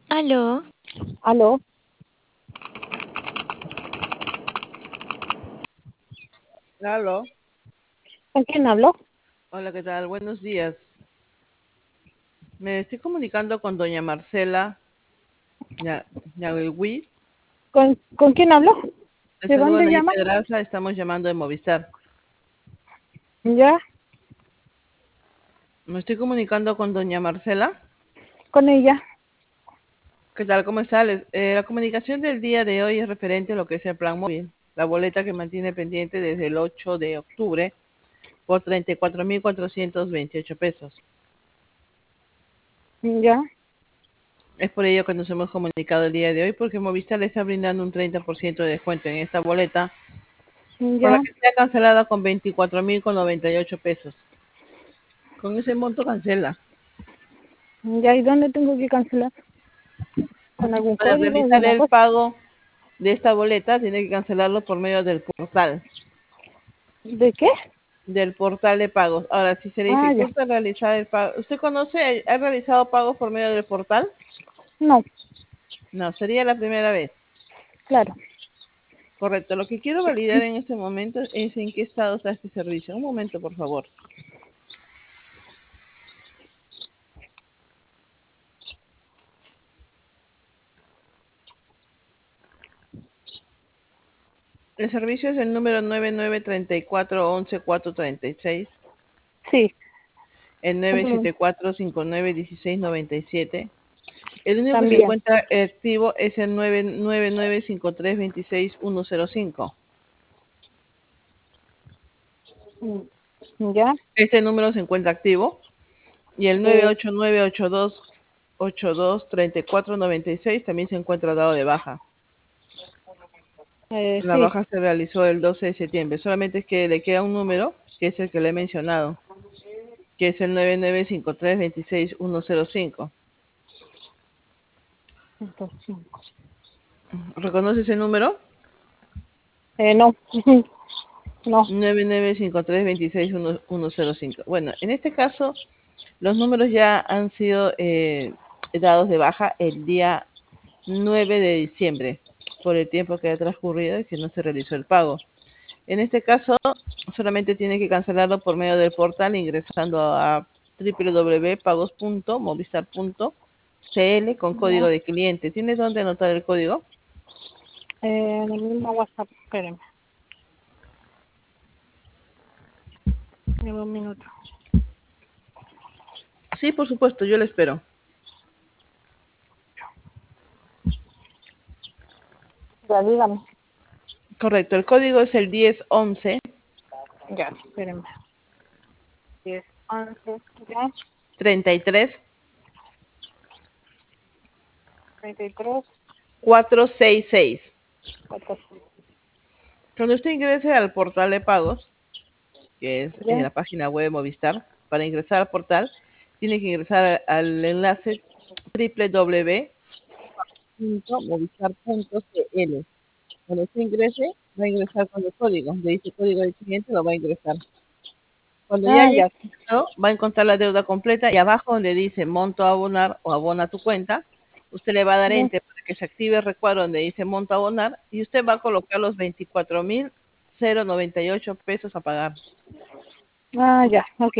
Aló, Aló, Aló, ¿con quién hablo? hola, ¿qué tal? Buenos días. Me estoy comunicando con doña Marcela Ñahuihui. ¿Con quién hablo? Le ¿De saluda dónde Nadia llama? Pedraza, estamos llamando de Movistar. Ya, Me estoy comunicando con doña Marcela. con ella. ¿Qué tal? ¿Cómo está? La comunicación del día de hoy es referente a lo que es el plan móvil, la boleta que mantiene pendiente desde el 8 de octubre por 34.428 pesos. Ya, Es por ello que nos hemos comunicado el día de hoy, porque Movistar le está brindando un 30% de descuento en esta boleta, por la ya, que sea cancelada con 24.098 pesos. Con ese monto cancela. ya. ¿Y dónde tengo que cancelar? ¿Con algún Para código, realizar alguna el cosa? pago de esta boleta, tiene que cancelarlo por medio del portal, ¿De qué? de pagos. Ahora, si se le Ah, ya. dificulta realizar el pago, ¿usted conoce, ha realizado pagos por medio del portal? No, No, sería la primera vez. claro. Correcto. Lo que quiero validar en este momento es en qué estado está este servicio. Un momento, por favor. El servicio es el número 993411 436, Sí, el mm, 974591697. El único que se también. encuentra activo es el 99953262105. Mm, Ya, Este número se encuentra activo. Y el eh, 98982823496 también se encuentra dado de baja. La sí. baja se realizó el 12 de septiembre. Solamente es que le queda un número, que es el que le he mencionado, que es el 995326105. Entonces, ¿Reconoce ese número? no, no. 995326105. Bueno, en este caso, los números ya han sido dados de baja el día 9 de diciembre, por el tiempo que ha transcurrido y que no se realizó el pago. En este caso, solamente tiene que cancelarlo por medio del portal ingresando a www.pagos.movistar.cl con código Ya. de cliente. ¿Tiene dónde anotar el código? En el mismo WhatsApp, espérenme. Deme un minuto. Sí, por supuesto, yo lo espero. Ya, dígame. Correcto, el código es el 1011 Ya, espérenme. 10, 11, ya, 33 33, 466. 4, Cuando usted ingrese al portal de pagos, que es en ya, la página web de Movistar, para ingresar al portal, tiene que ingresar al enlace www.movistar.cl. Cuando usted ingrese, va a ingresar con el código. Le dice código de cliente, lo va a ingresar. Cuando ya ah, haya ya, ingresado, va a encontrar la deuda completa y abajo donde dice monto a abonar o abona tu cuenta, usted le va a dar ya. enter para que se active el recuadro donde dice monto a abonar y usted va a colocar los 24.098 pesos a pagar. Ah, ya, ok.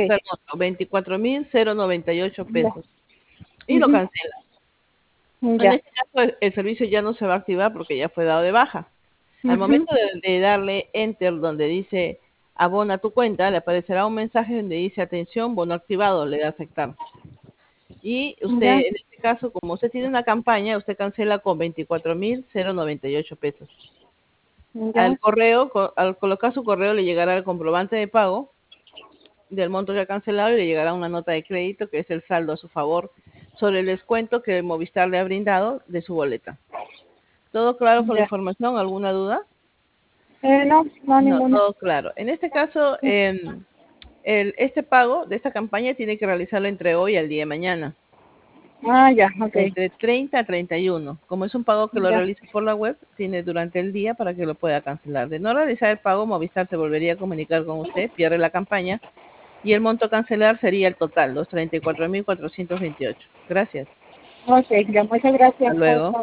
24.098 Ya. pesos. Y lo Ujú, cancela. En ya. este caso, el servicio ya no se va a activar porque ya fue dado de baja. Al Ujú, momento de darle enter donde dice abona tu cuenta, le aparecerá un mensaje donde dice atención, bono activado, le da a aceptar. Y usted, ya, en este caso, como usted tiene una campaña, usted cancela con 24.098 pesos. ya, Al correo, al colocar su correo, le llegará el comprobante de pago del monto que ha cancelado y le llegará una nota de crédito que es el saldo a su favor sobre el descuento que Movistar le ha brindado de su boleta. ¿Todo claro con la ya. información? ¿Alguna duda? No, no No, ninguna. todo claro. En este caso, este pago de esta campaña tiene que realizarlo entre hoy al día de mañana, Ah, ya, ok. entre 30 a 31. Como es un pago que lo Ya, realiza por la web, tiene durante el día para que lo pueda cancelar. De no realizar el pago, Movistar se volvería a comunicar con usted, pierde la campaña y el monto a cancelar sería el total, los 34.428. Gracias. Ok, ya, muchas Hasta gracias. Chao, luego. chao.